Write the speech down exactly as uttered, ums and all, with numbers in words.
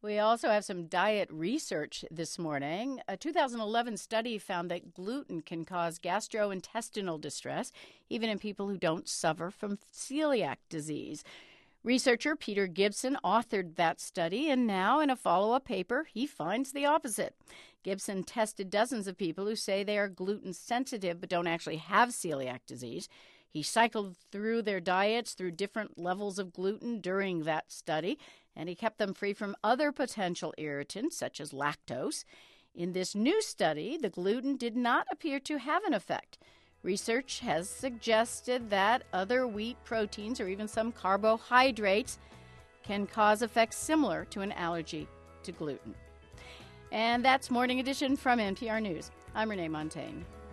We also have some diet research this morning. A two thousand eleven study found that gluten can cause gastrointestinal distress, even in people who don't suffer from celiac disease. Researcher Peter Gibson authored that study, and now in a follow-up paper, he finds the opposite. Gibson tested dozens of people who say they are gluten sensitive but don't actually have celiac disease. He cycled through their diets through different levels of gluten during that study, and he kept them free from other potential irritants, such as lactose. In this new study, the gluten did not appear to have an effect. Research has suggested that other wheat proteins or even some carbohydrates can cause effects similar to an allergy to gluten. And that's Morning Edition from N P R News. I'm Renee Montaigne.